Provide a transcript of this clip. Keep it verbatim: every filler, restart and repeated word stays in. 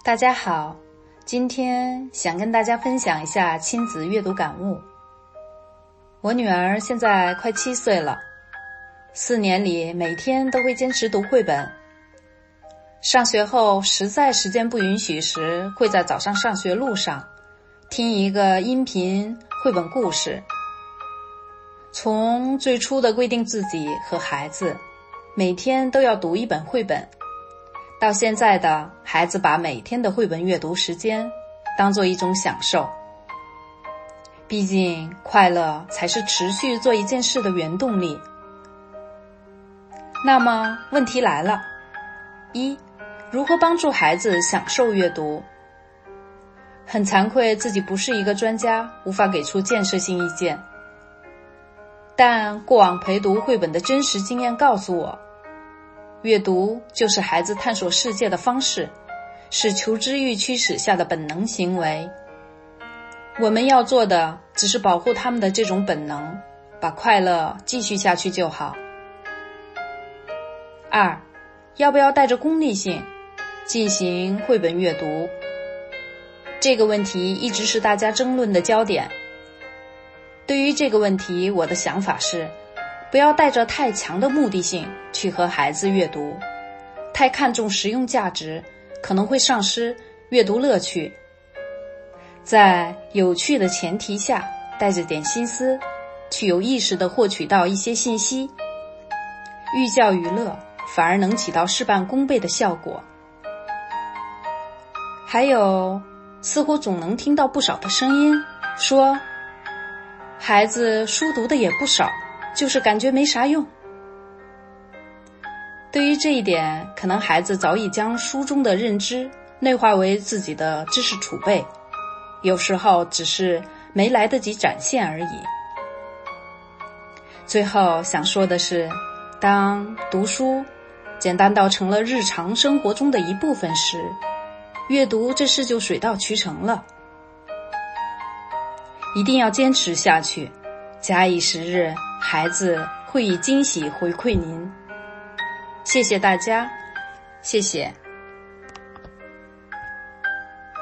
大家好，今天想跟大家分享一下亲子阅读感悟。我女儿现在快七岁了，四年里每天都会坚持读绘本。上学后实在时间不允许时，会在早上上学路上听一个音频绘本故事。从最初的规定自己和孩子每天都要读一本绘本，到现在的孩子把每天的绘本阅读时间当作一种享受。毕竟快乐才是持续做一件事的原动力。那么问题来了，一，如何帮助孩子享受阅读？很惭愧自己不是一个专家，无法给出建设性意见。但过往陪读绘本的真实经验告诉我，阅读就是孩子探索世界的方式，是求知欲驱使下的本能行为。我们要做的只是保护他们的这种本能，把快乐继续下去就好。二，要不要带着功利性进行绘本阅读？这个问题一直是大家争论的焦点。对于这个问题，我的想法是，不要带着太强的目的性去和孩子阅读，太看重实用价值，可能会丧失阅读乐趣。在有趣的前提下，带着点心思，去有意识地获取到一些信息，寓教于乐，反而能起到事半功倍的效果。还有，似乎总能听到不少的声音，说孩子书读的也不少，就是感觉没啥用。对于这一点，可能孩子早已将书中的认知内化为自己的知识储备，有时候只是没来得及展现而已。最后想说的是，当读书简单到成了日常生活中的一部分时，阅读这事就水到渠成了。一定要坚持下去，假以时日，孩子会以惊喜回馈您。谢谢大家，谢谢。